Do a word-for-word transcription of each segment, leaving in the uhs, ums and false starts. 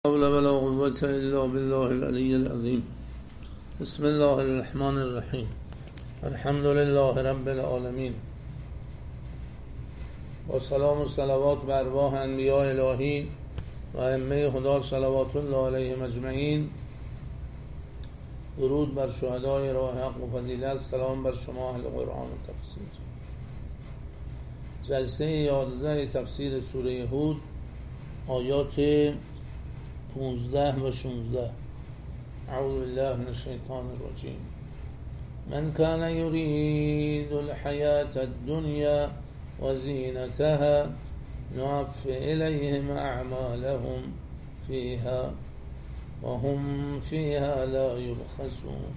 حول ولا قوة إلا بالله العلي العظيم. بسم الله الرحمن الرحیم. الحمد لله رب العالمین و سلام و صلوات بر ارواح انبیاء الهی و ائمه هدی صلوات الله علیهم اجمعین. درود بر شهدای راه حق و فضیلت. سلام بر شما اهل قرآن و تفسیر. جلسه یازده تفسیر سوره هود، آیات پانزده و شانزده. اعوذ بالله من الشیطان الرجیم. من كان يريد الحياة الدنيا وزينتها نوفِ إليهم أعمالهم فيها وهم فيها لا يبخسون.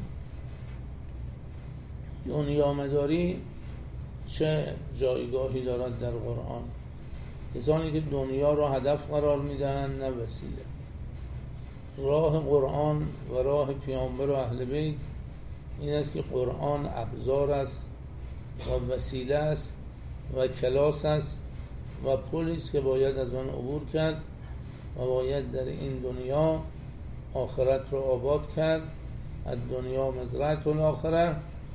دنیا مداری چه جایگاهی دارد در قرآن؟ کسانی که دنیا را هدف قرار میدن نه وسیله. راه قرآن و راه پیامبر و اهل بیت این است که قرآن ابزار است و وسیله است و کلاس است و پلی است که باید از آن عبور کرد و باید در این دنیا آخرت را آباد کرد. از دنیا مزرعة الاخره،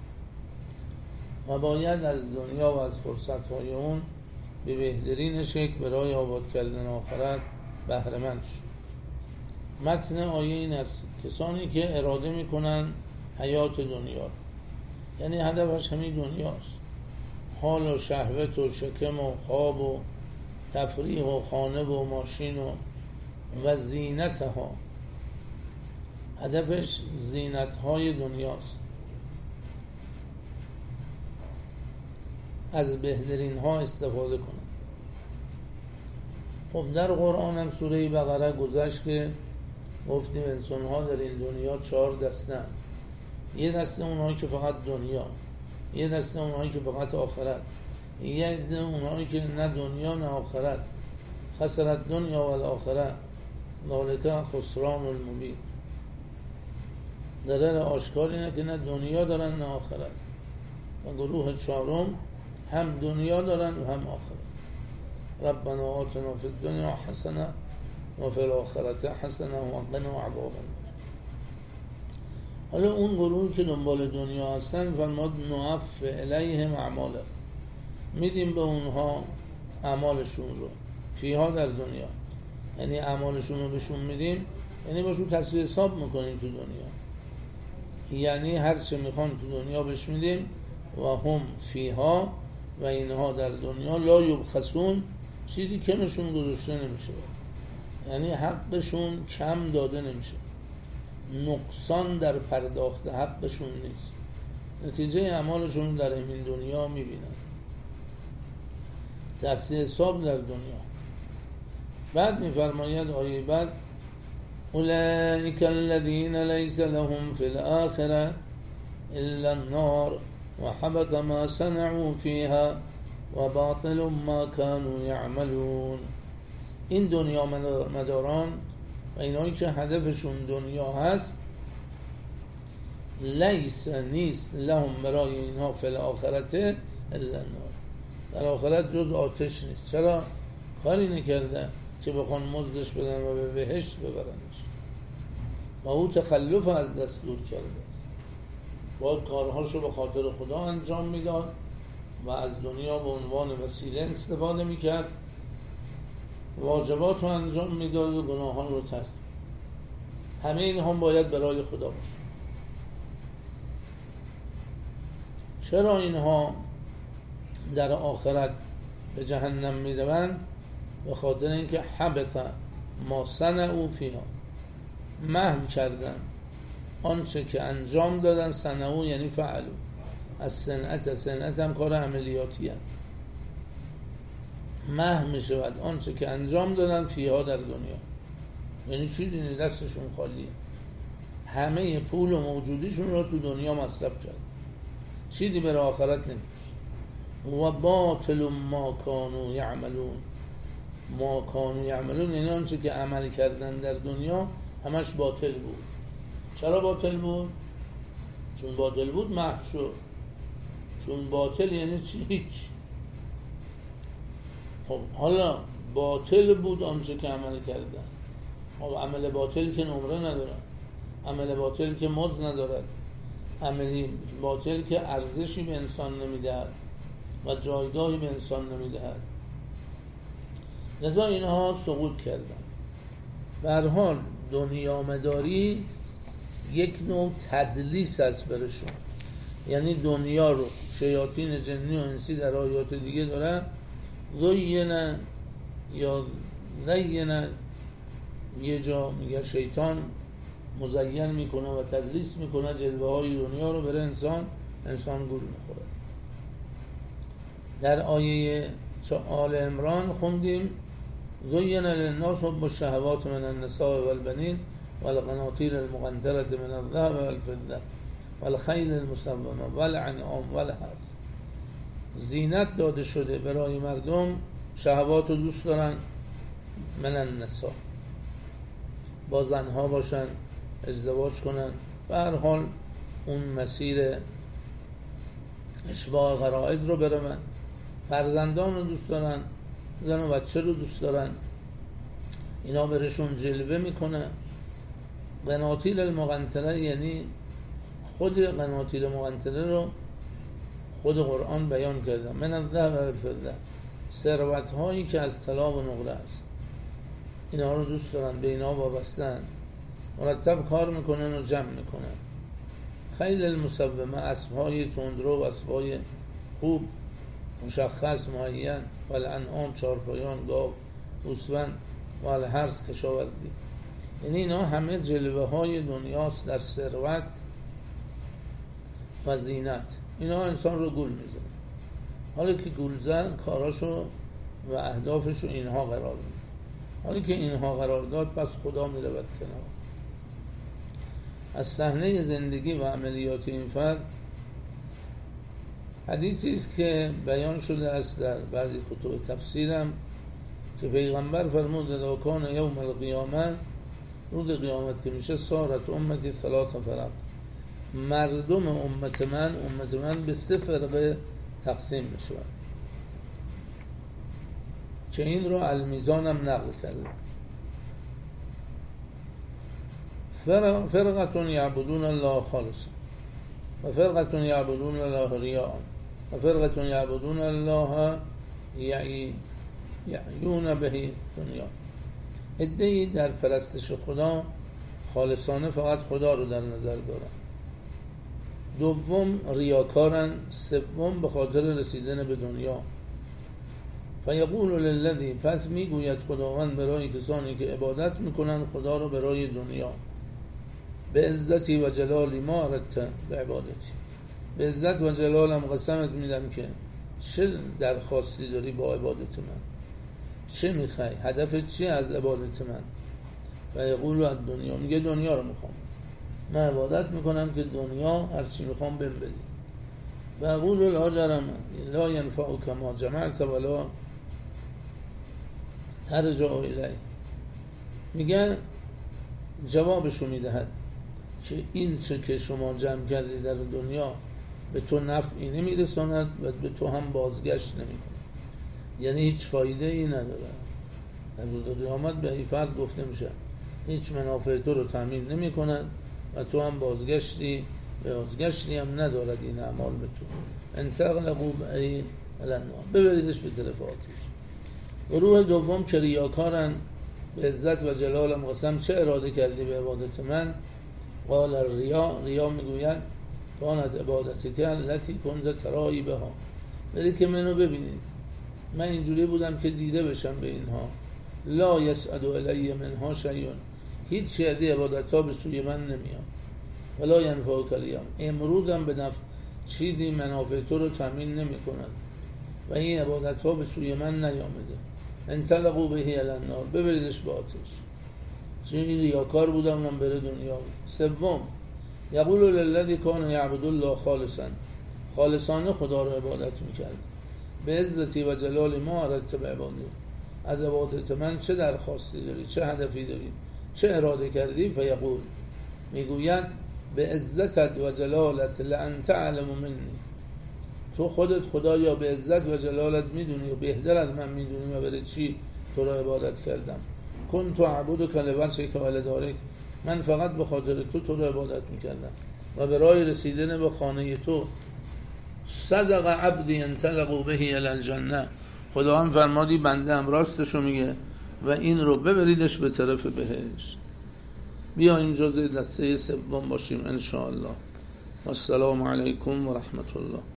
و باید از دنیا و از فرصت‌های اون به بهترین شکل برای آباد کردن آخرت بهره مند شد. متن آیه این است: کسانی که اراده میکنن حیات دنیا، یعنی هدفش همین دنیاست، حال و شهوت و شکم و خواب و تفریح و خانه و ماشین و و زینتها، هدفش زینتهای دنیاست، از بهترین ها استفاده کنن. خب در قرآن هم سوره بقره گذشت که گفتیم انسان ها در این دنیا چهار دسته. یه دسته اونهایی که فقط دنیا، یه دسته اونهایی که فقط آخرت، یه دسته اونهایی که نه دنیا نه آخرت. خسرت دنیا و الاخره ذالک خسران المبین. ضرر آشکار اینه که نه دنیا دارن نه آخرت. و گروه چهارم هم دنیا دارن و هم آخرت. ربنا آتنا فی الدنیا حسنه و فی الاخرة حسنه و قنا عذاب النار. حالا اون گروهی که دنبال دنیا هستن فرمود نوفِ الیهم اعمالهم، میدیم به اونها اعمالشون رو، فیها در دنیا، یعنی اعمالشون رو بهشون میدیم، یعنی باشون تصفیه حساب میکنیم تو دنیا، یعنی هر چه میخوان تو دنیا بهش میدیم. و هم فیها، و اینها در دنیا لا یبخسون، چیزی کمشون گذاشته نمیشه، یعنی حقشون کم داده نمیشه، نقصان در پرداخت حقشون نیست. نتیجه اعمالشون در این دنیا میبینن، تصفیه حساب در دنیا. بعد میفرماید آیه بعد: اولئک الذین لیس لهم فی الاخره الا النار و حبط ما صنعوا فیها و باطل ما كانوا یعملون. این دنیا مداران و اینایی که هدفشون دنیا هست، لیس نیست لهم برای اینها فی الاخرت الا النار، در آخرت جز آتش نیست. چرا؟ کاری نکرده که بخوان مزدش بدن و به بهشت ببرنش، و او تخلف از دستور کرده، باید کارهاشو به خاطر خدا انجام میداد و از دنیا به عنوان وسیله استفاده میکرد، واجبات رو انجام میداد و گناهان رو ترک. همه این هم باید برای خدا باشه. چرا اینها در آخرت به جهنم میروند؟ به خاطر اینکه حبط ما صنعوا فیها، محو کردن آنچه که انجام دادن. صنعوا یعنی فعلوا، از صنعت، صنعت هم کار عملیاتی هم. محو می شود آنچه که انجام دادن فیها در دنیا، یعنی چی؟ دینی دستشون خالیه، همه پول و موجودیشون رو تو دنیا مصرف کرد، چیزی برای آخرت نمیشه. و باطل ما کانوا یعملون، ما کانوا یعملون یعنی آنچه که عمل کردن در دنیا همش باطل بود. چرا باطل بود؟ چون باطل بود محو شد. چون باطل یعنی چی؟ هیچ. خب حالا باطل بود آنچه که عمل کردن، و عمل باطل که نمره ندارد، عمل باطل که مزد ندارد، عمل باطل که ارزشی به انسان نمیدهد و جایگاهی به انسان نمیدهد. لذا اینها سقوط کردن. به هر حال دنیا مداری یک نوع تدلیس است برشون، یعنی دنیا رو شیاطین جنی و انسی در آیات دیگه دارن زینه یا زینه، یه جا میگه شیطان مزین میکنه و تدلیس میکنه جلوه های دنیا رو بره انسان، انسان گول میخوره. در آیه آل عمران خوندیم زین للناس حب الشهوات من النساء والبنین والقناطیر المقنطرة من الذهب والفضة والخیل المسومة والانعام والحرث. زینت داده شده برای مردم، شهوات رو دوست دارن، من النساء، با زنها باشن، ازدواج کنن، به هر حال اون مسیر اشباع غرائز رو برن، فرزندان رو دوست دارن، زن و بچه رو دوست دارن، اینا برشون جلوه میکنه. قناطیر المقنطره یعنی خود قناطیر مقنطره رو خود قرآن بیان کرده، من الذهب والفضة، ثروت هایی که از طلا و نقره است، اینا رو دوست دارن، به اینا وابستن، مرتب کار میکنن و جمع میکنن. خیل المسومه، اسب های تندرو و اسب های خوب مشخص معین، و الانعام، چارپایان، گاو، گوسفند، و الحرث، کشاورزی. یعنی اینا همه جلوه های دنیاست در ثروت و زینت. اینا انسان رو گول میزنه. حالا که گول زن کاراشو و اهدافشو اینها قرار میده. حالا که اینها قرار داد پس خدا میره بد کنار. از صحنه زندگی و عملیات این فرد حدیثی است که بیان شده است در بعضی کتب تفسیرم که پیغمبر فرمود اذا کان یوم القیامه، روز قیامت که میشه، سارت امتی ثلاث فرق، مردم امت من امت من به سه فرقه تقسیم میشه که این رو المیزان هم نقل کرده. فرقتون یعبدون الله خالصا و فرقتون یعبدون الله ریاء و فرقتون یعبدون الله یعیون بهی دنیا. عده‌ای در پرستش خدا خالصانه فقط خدا رو در نظر دارن، دوم ریاکارن، سوم به خاطر رسیدن به دنیا. فیقول للذی، پس میگوید خداوند برای کسانی که عبادت میکنن خدا رو برای دنیا، به عزتی و جلالی ما اردت به عبادتی، به عزت و جلالم قسمت میدم که چه درخواستی داری با عبادت من، چه میخوای، هدفت چیه از عبادت من؟ و یقول از دنیا، میگه دنیا رو میخوام، من عبادت میکنم که دنیا هرچی میخوام بهم بدی. و یقول لا جرم لا ینفعک ما جمعت ولا ترجع الیه، میگه جوابشو میدهد که این چه که شما جمع کردی در دنیا به تو نفعی نمیرساند و به تو هم بازگشت نمیکنه، یعنی هیچ فایده ای نداره. در روز قیامت به این فرد گفته میشه هیچ منافع تو رو تامین نمیکنن و تو هم بازگشتی بازگشتی هم ندارد این اعمال به تو. انتقلقوا بأی النار، ببریدش به طرف آتش. گروه دوم که ریاکارن، به عزت و جلالم قسم چه اراده کردی به عبادت من؟ قال الریا، ریا میگوید کانت عبادتی که التي کنت ترایی بها، بری که منو ببینید، من اینجوری بودم که دیده بشم به اینها. لا یسعد الی منها شیء، هیچ چیزی عبادت ها به سوی من نمیاد. ولا ینفعک الیوم، امروز هم به نفع چیزی منافع تو رو تامین نمی کند و این عبادت ها به سوی من نیامده. انطلقوا به الی النار، ببریدش به آتش. چون این ریاکار بودم من بره دنیا. سوم یقول للذی کان یعبد الله خالصا، خالصانه خدا رو عبادت میکرد، به عزتی و جلال ما اردت به عبادی، از عبادت من چه درخواستی داری، چه هدفی داری، چه اراده کردی؟ فیقول، میگوید به عزتت و جلالت لانت اعلم منی، تو خودت خدایا به عزت و جلالت میدونی و بهتر از من میدونی و برای چی تو رو عبادت کردم. کنت اعبدک لوجهک ولدارک، من فقط به خاطر تو تو رو عبادت میکردم و به راه رسیدن به خانه تو. صدق عبدی انطلقوا به الی الجنه، خدا هم فرمادی بنده هم راستشو میگه و این رو ببریدش به طرف بهشت. بیاییم جزء دسته سوم باشیم ان شاء الله. و السلام علیکم و رحمت الله.